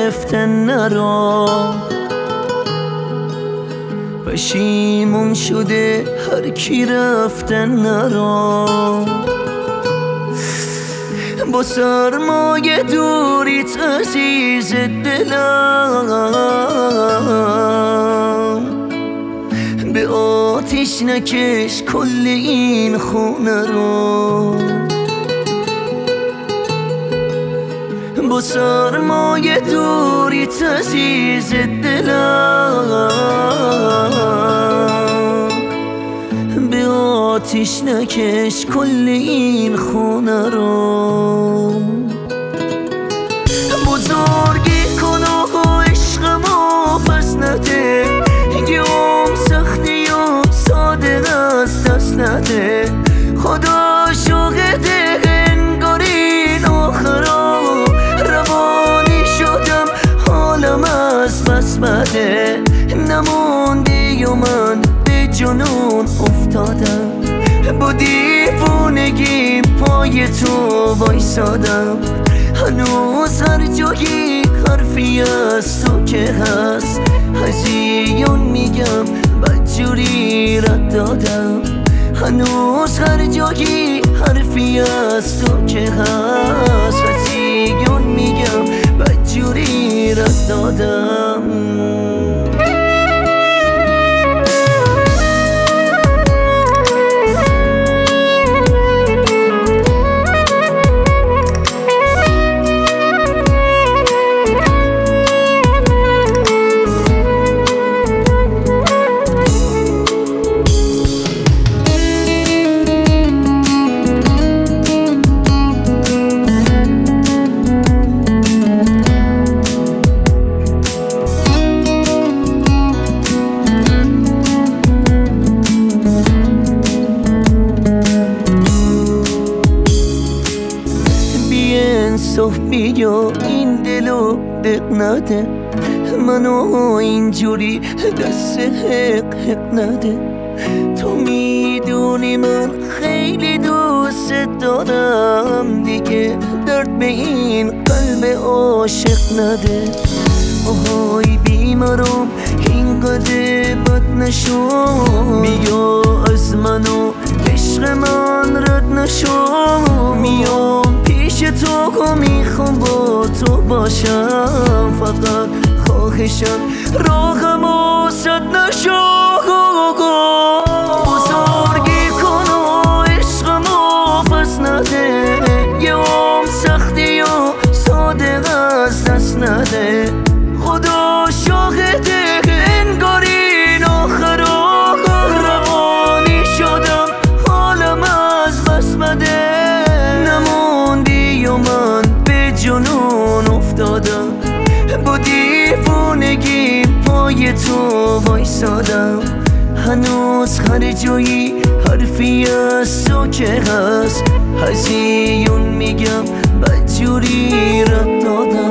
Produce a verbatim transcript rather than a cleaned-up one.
گرفتن نرو، پشیمون شده هر کی رفتن نرو. با سرمایه دوریت عزیز دلم، به آتیش نکش کل این خونه رو. با سرمایه دوریت عزیز دلم، به آتیش نکش کل این خونه رو. بزرگی کن و عشقمو پس نده، گیوم سختی و صادق از دست نده. خدا شاهده انگار این آخرا، روانی شدم حالم از بس بده. نموندی و من به جنون افتادم، با دیوونگی پای تو وایسادم. هنوز هر جایی حرفی از تو که هست، هزیون میگم بدجوری رد دادم. هنوز هر جایی حرفی از تو که هست، هزیون میگم بدجوری رد دادم. انصاف بیا این دلو دق نده، منو اینجوری دست حق حق نده. تو میدونی من خیلی دوست دارم، دیگه درد به این قلب عاشق نده. آهای بیمارم اینقدر بد نشو، بیا از منو عشق من رد نشو. میام پیش تو که میخوام با تو باشم، فقط خواهشم راهمو سد نشو. بزرگی کن و عشقمو پس نده، یه عمر سختی و صادق از دست نده. خدا شاهده انگار این آخرا، روانی شدم حالم از بس بده. نموندی و من به جنون افتادم، با دیوونگی پای تو وایسادم. هنوز هر جایی حرفی از تو که هست، هزیون میگم بدجوری رد دادم.